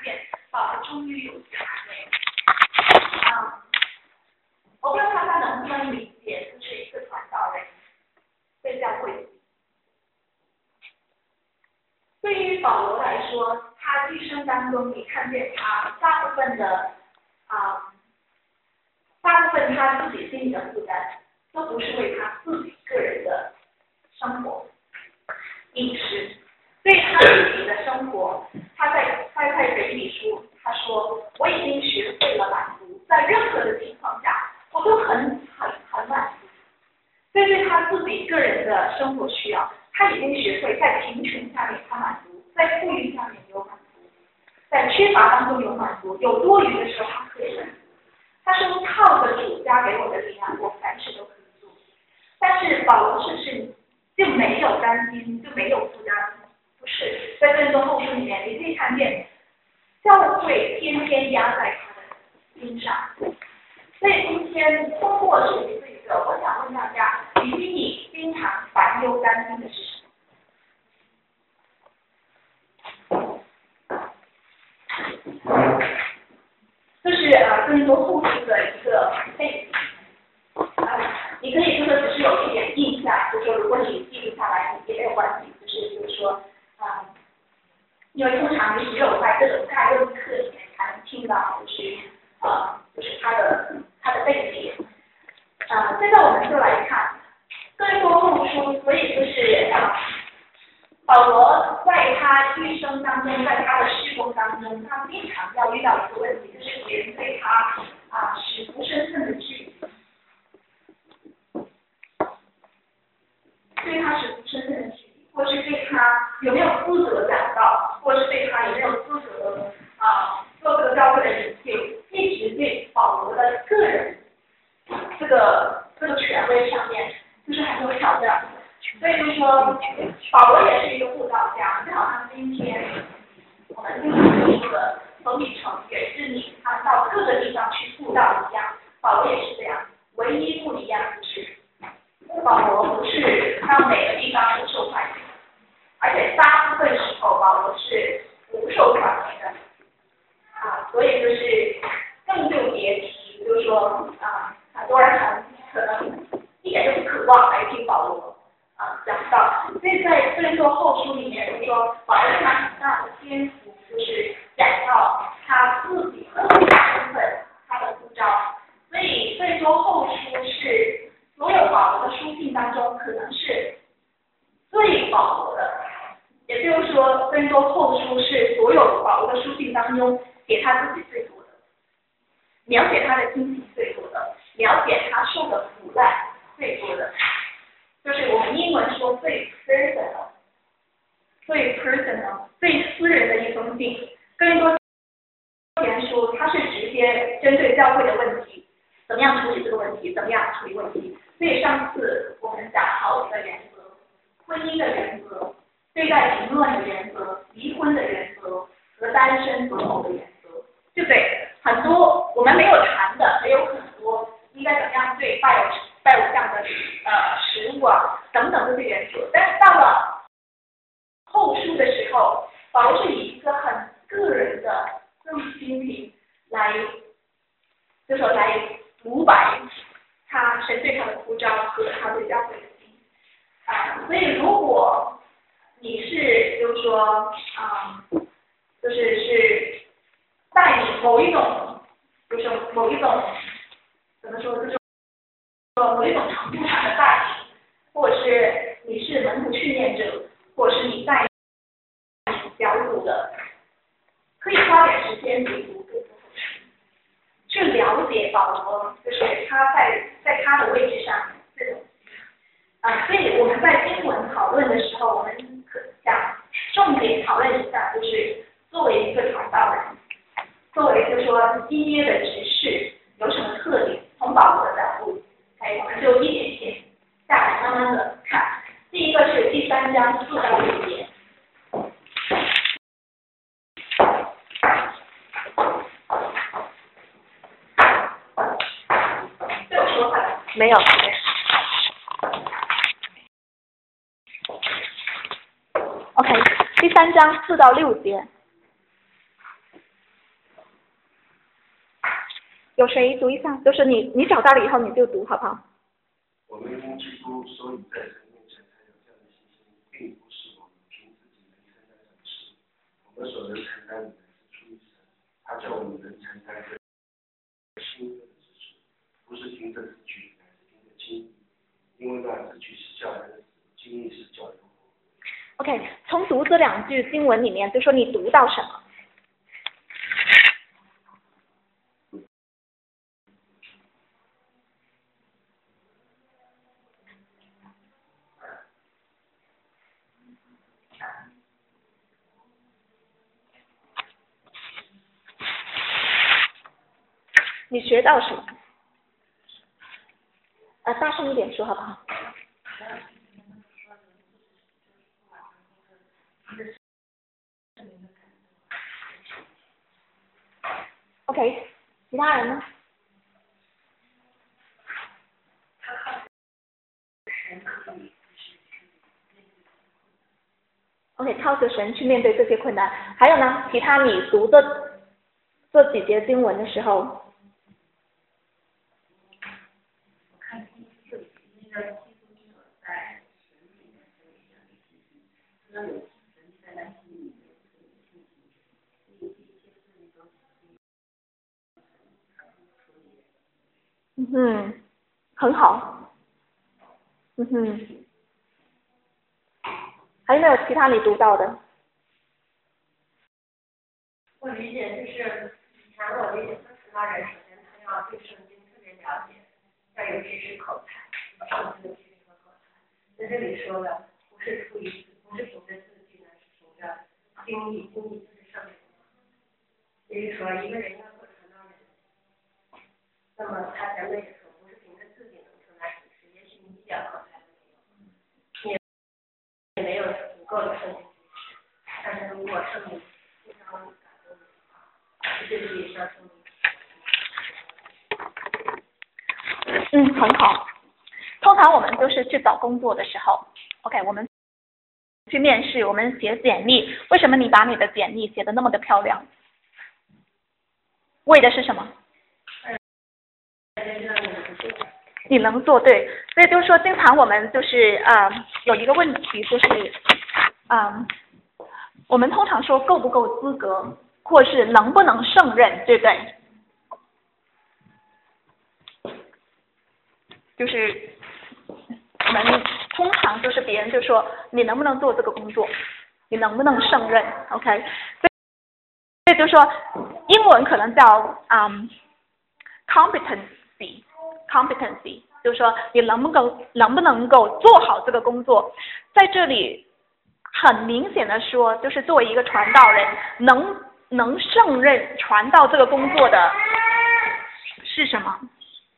见保罗终于有权威。我不知道大家能不能理解，就是一个传道人对教会。对于保罗来说，他一生当中，你看见他大部分他自己心里的负担，都不是为他自己个人的生活、饮食，对他自己的生活，他在腓立比书，他说我已经学会了满足，在任何的情况下，我都很满足。对他自己个人的生活需要，他已经学会在贫穷下面他满足，在富裕下面有满足，在缺乏当中有满足，有多余的时候他可以满足。他说靠着主加给我的力量，我凡事都可以做。但是保罗是不是就没有担心，就没有负担？不是，在这段后书里面，你可以看见教会天天压在他的心上。所以今天通过学习这个，我想问大家，你经常烦忧担心的是什么？就是更多后续的一个背景。你可以就是只是有一点印象，就是说如果你记不下来也没有关系，就是说因为通常你只有在这种概论课里面才能听到，就是它的背景。现在我们就来看更多后书，所以就是保罗在他一生当中，在他的事工当中，他经常要遇到一个问题，就是别人对他使徒身份的质疑，对他使徒身份的质疑，或是对他有没有资格讲道，或是对他有没有资格做这个教会的领袖，一直对保罗的个人这个权威上面，就是很有挑战。所以就是说，保罗也是一个布道家，就好像今天我们经常说的冯秉成也是你他到各个地方去布道一样，保罗也是这样。唯一不一样的是，保罗不是到每个地方都受欢迎，而且大部分时候保罗是不受欢迎的。所以就是更就别提，就是说很多人可能一点都不渴望来听保罗讲道。所以在这座后书里面，就是说保罗他很大的篇幅就是讲到他自己的身份，他的呼召。所以这座后书是所有保罗的书信当中可能是最保罗的，也就是说这座后书是所有保罗的书信当中给他自己最多的，描写他的经历最多的，描写他受的苦难最多的，就是我们英文说最 personal、最私人的一封信。更多前书，它是直接针对教会的问题，怎么样处理这个问题，怎么样处理问题。所以上次我们讲好几个原则，婚姻的原则，对待淫乱的原则，离婚的原则和单身择偶的原则，对不对？很多我们没有谈的，也有很多应该怎么样对拜偶像的食物等等这些原则。但是到了后书的时候，保罗是以一个很个人的这种心理来，就是说来独白他神对他的呼召和他对教会的心。所以如果你是就是说是在你某一种怎么说，就是某一种程度上的带领，或者是你是门徒训练者，或者是你带小组的，可以花点时间去读这部书，去了解保罗，就是他在他的位置上这种所以我们在经文讨论的时候，我们想重点讨论一下，就是作为一个传道人，作为就是说基业的执事有什么特点，从保罗的角度，我们就一点点下来慢慢的看。第一个是第3章4到6节。对我说话没有。OK， 第3章4到6节。 有谁读一下？就是你找到了以后你就读好不好？ 我们基督所以在神面前才有这样的信心，并不是我们凭自己能承担什么事，我们所能承担的是出于神，他叫我们能承担这新的之事，不是凭着字句，乃是凭着经历，因为那字句是叫人死，经历是叫人活。 OK， 从读这2句经文里面，就说你读到什么？你学到什么？大声一点说好不好？OK， 其他人呢？OK， 靠着神去面对这些困难。还有呢？其他你读这几节经文的时候，很好。还有没有其他你读到的？ 我理解就是，以前我理解说其他人，首先他要对圣经特别了解，要有知识口才，圣经的知识和口才。在这里说的不是凭着字句，乃是凭着经历就是圣灵。也就是说，一个人要做传道人，那么他前面也说，不是凭着自己能承担什么事，也许你一点口才都没有，也没有足够的圣经知识，但是如果圣灵非常感动的话，这就是也像圣灵。 很好。通常我们都是去找工作的时候 ，OK， 我们去面试，我们写简历，为什么你把你的简历写得那么的漂亮？为的是什么？你能做对，所以就是说，经常我们就是有一个问题就是我们通常说够不够资格，或是能不能胜任，对不对？就是我们通常就是别人就说你能不能做这个工作，你能不能胜任 ，OK？ 所以就说英文可能叫competency， 就是说你能不能够做好这个工作。在这里很明显的说，就是作为一个传道人，能胜任传道这个工作的是什么？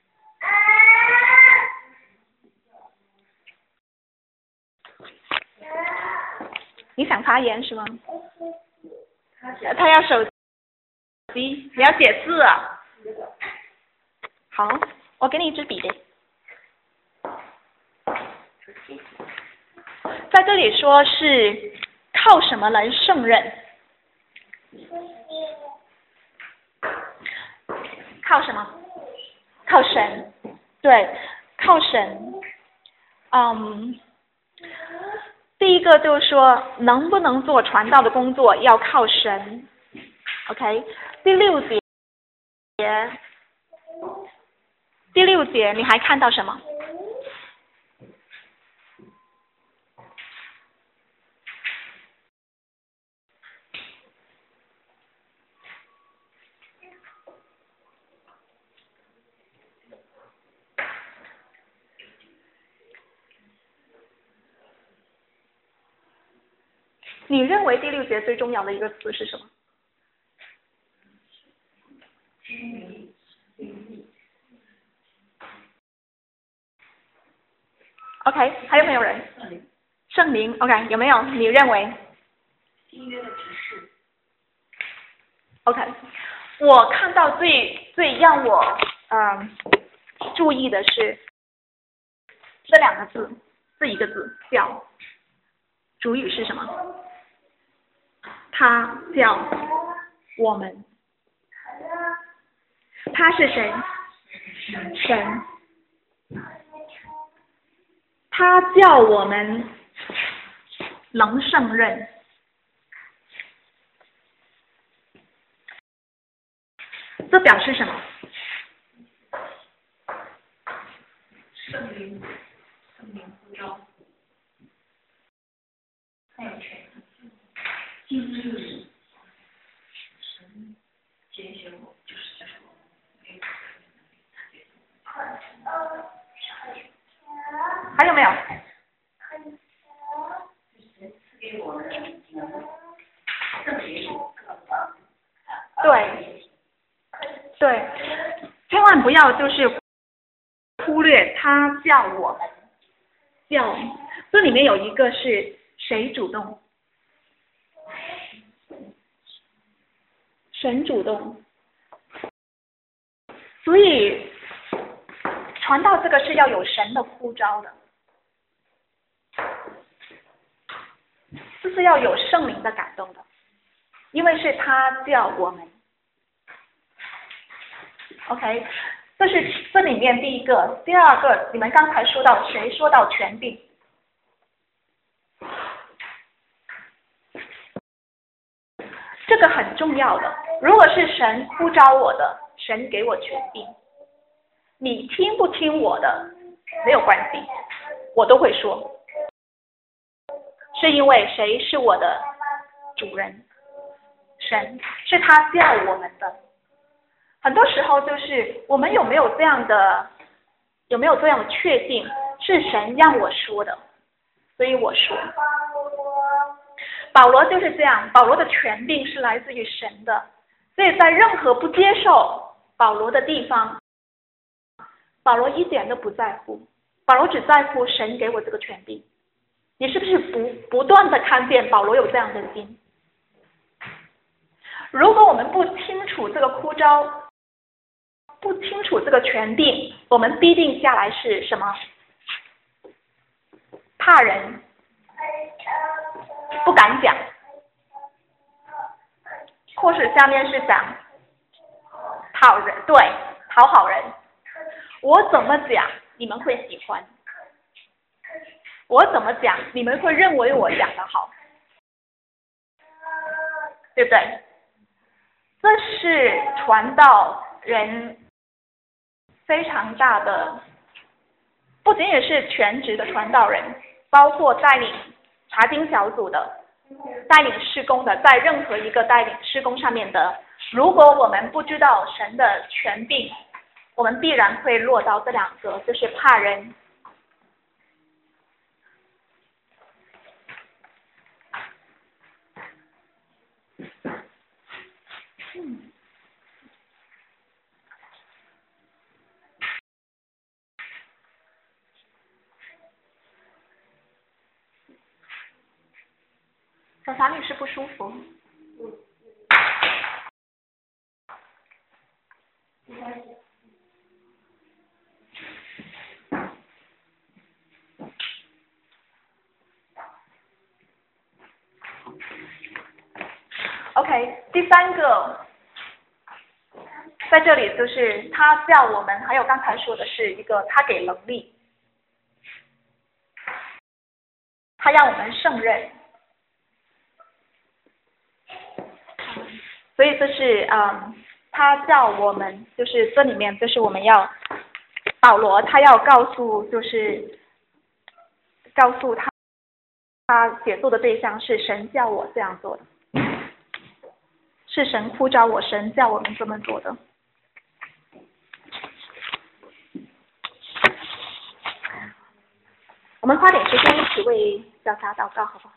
你想发言是吗？他要手机，你要写字啊。好，我给你一支笔的。在这里说是靠什么来胜任？靠什么？靠神。对，靠神。第一个就是说，能不能做传道的工作要靠神。OK， 第六节你还看到什么？你认为第6节最重要的一个词是什么？OK， 还有没有人？圣灵 OK， 有没有？你认为？ 新约的指示。 OK， 我看到最让我注意的是这2个字，这一个字叫主语是什么？他叫我们。 他是谁？神。他叫我们能胜任。这表示什么？ 圣灵呼召，还有权经历神拣选我，就是还有没有？ 给我圣灵对，千万不要就是忽略他叫我们叫，这里面有一个是谁主动？神主动。所以传道这个是要有神的呼召的，这是要有圣灵的感动的，因为是他叫我们。OK， 这是这里面第一个。第二个，你们刚才说到谁说到权柄？这个很重要的。如果是神呼召我的，神给我权柄，你听不听我的没有关系，我都会说，是因为谁是我的主人？神，是他叫我们的。很多时候就是我们有没有这样的确定，是神让我说的，所以我说。保罗就是这样，保罗的权柄是来自于神的，所以在任何不接受保罗的地方，保罗一点都不在乎，保罗只在乎神给我这个权柄。你是不是不断的看见保罗有这样的心？如果我们不清楚这个呼召，不清楚这个权柄，我们必定下来是什么？怕人，不敢讲，或是下面是讲讨人，对，讨好人。我怎么讲你们会喜欢？我怎么讲你们会认为我讲得好？对不对？这是传道人非常大的，不仅仅是全职的传道人，包括带领查经小组的、带领事工的，在任何一个带领事工上面的，如果我们不知道神的权柄，我们必然会落到这两个，就是怕人。小查律师不舒服。OK， 第三个，在这里就是他叫我们，还有刚才说的是一个他给能力，他让我们胜任。所以这是他叫我们，就是这里面就是我们要保罗他要告诉他写作的对象是神叫我这样做的，是神呼召我，神叫我们这么做的。我们花点时间一起为小查祷告好不好？